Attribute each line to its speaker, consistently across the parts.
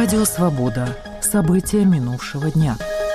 Speaker 1: Радио «Свобода». События минувшего дня.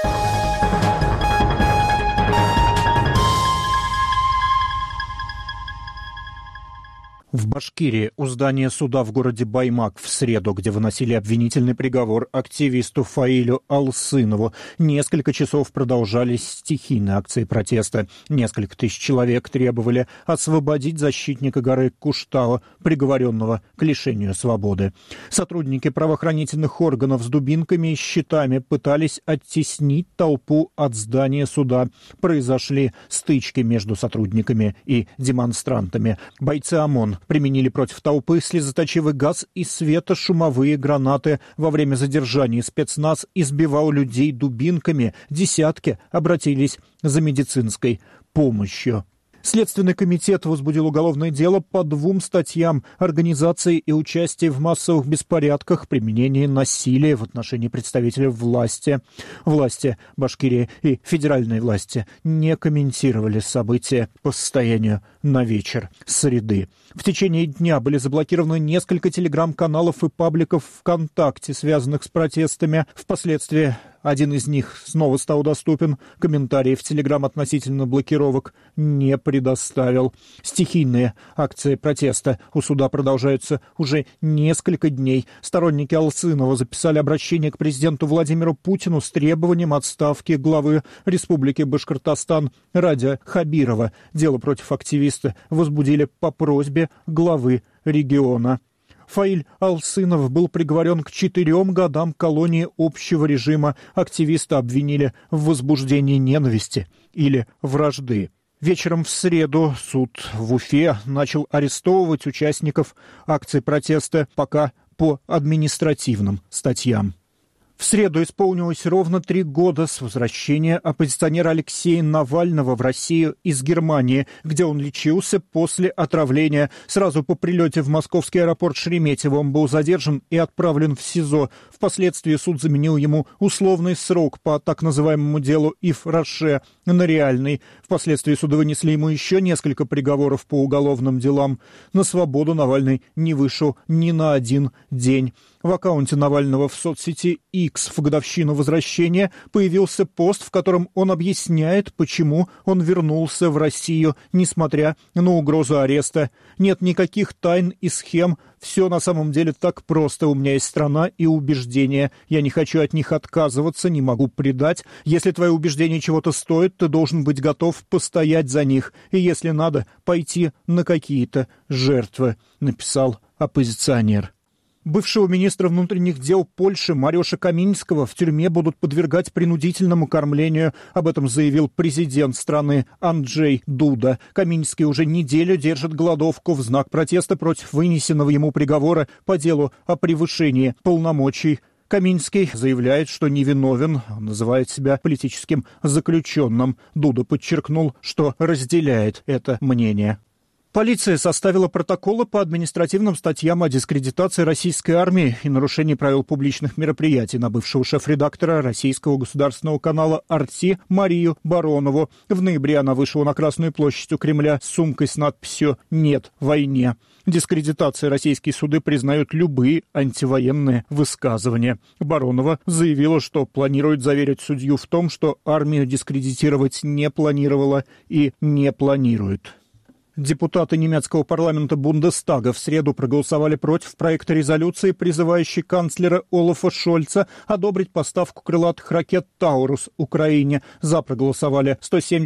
Speaker 2: В Башкирии у здания суда в городе Баймак в среду, где выносили обвинительный приговор активисту Фаилю Алсынову, несколько часов продолжались стихийные акции протеста. Несколько тысяч человек требовали освободить защитника горы Куштау, приговоренного к лишению свободы. Сотрудники правоохранительных органов с дубинками и щитами пытались оттеснить толпу от здания суда. Произошли стычки между сотрудниками и демонстрантами. Бойцы ОМОН применили против толпы слезоточивый газ и светошумовые гранаты. Во время задержания спецназ избивал людей дубинками. Десятки обратились за медицинской помощью. Следственный комитет возбудил уголовное дело по 2 статьям: организации и участие в массовых беспорядках, применение насилия в отношении представителей власти. Власти Башкирии и федеральной власти не комментировали события по состоянию на вечер среды. В течение дня были заблокированы несколько телеграм-каналов и пабликов ВКонтакте, связанных с протестами. Впоследствии один из них снова стал доступен. Комментарии в Телеграм относительно блокировок не предоставил. Стихийные акции протеста у суда продолжаются уже несколько дней. Сторонники Алсынова записали обращение к президенту Владимиру Путину с требованием отставки главы Республики Башкортостан Радия Хабирова. Дело против активиста возбудили по просьбе главы региона. Фаиль Алсынов был приговорен к 4 годам колонии общего режима. Активиста обвинили в возбуждении ненависти или вражды. Вечером в среду суд в Уфе начал арестовывать участников акций протеста, пока по административным статьям. В среду исполнилось ровно 3 года с возвращения оппозиционера Алексея Навального в Россию из Германии, где он лечился после отравления. Сразу по прилете в московский аэропорт Шереметьево он был задержан и отправлен в СИЗО. Впоследствии суд заменил ему условный срок по так называемому делу Ив Роше на реальный. Впоследствии суды вынесли ему еще несколько приговоров по уголовным делам. На свободу Навальный не вышел ни на один день. В аккаунте Навального в соцсети X в годовщину возвращения появился пост, в котором он объясняет, почему он вернулся в Россию, несмотря на угрозу ареста. Нет никаких тайн и схем. Все на самом деле так просто. У меня есть страна и убеждения. Я не хочу от них отказываться, не могу предать. Если твои убеждения чего-то стоят, ты должен быть готов постоять за них. И если надо, пойти на какие-то жертвы, написал оппозиционер. Бывшего министра внутренних дел Польши Мариуша Каминского в тюрьме будут подвергать принудительному кормлению. Об этом заявил президент страны Анджей Дуда. Каминский уже неделю держит голодовку в знак протеста против вынесенного ему приговора по делу о превышении полномочий. Каминский заявляет, что невиновен, он называет себя политическим заключенным. Дуда подчеркнул, что разделяет это мнение. Полиция составила протоколы по административным статьям о дискредитации российской армии и нарушении правил публичных мероприятий на бывшего шеф-редактора российского государственного канала «Арти» Марию Баронову. В ноябре она вышла на Красную площадь у Кремля с сумкой с надписью «Нет войне». Дискредитацией российские суды признают любые антивоенные высказывания. Баронова заявила, что планирует заверить судью в том, что армию дискредитировать не планировала и не планирует. Депутаты немецкого парламента Бундестага в среду проголосовали против проекта резолюции, призывающей канцлера Олафа Шольца одобрить поставку крылатых ракет «Таурус» Украине. За проголосовали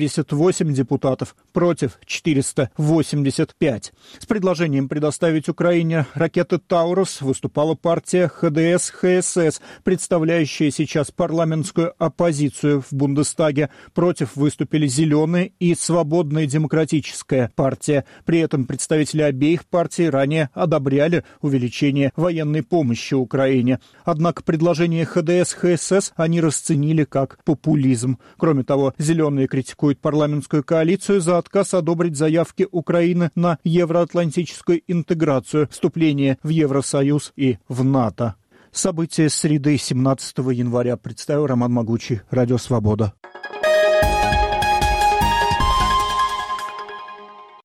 Speaker 2: 178 депутатов, против 485. С предложением предоставить Украине ракеты «Таурус» выступала партия ХДС-ХСС, представляющая сейчас парламентскую оппозицию в Бундестаге. Против выступили «Зеленые» и «Свободная демократическая партия». При этом представители обеих партий ранее одобряли увеличение военной помощи Украине. Однако предложение ХДС-ХСС они расценили как популизм. Кроме того, «Зеленые» критикуют парламентскую коалицию за отказ одобрить заявки Украины на евроатлантическую интеграцию, вступление в Евросоюз и в НАТО. События среды 17 января представил Роман Могучий, Радио «Свобода».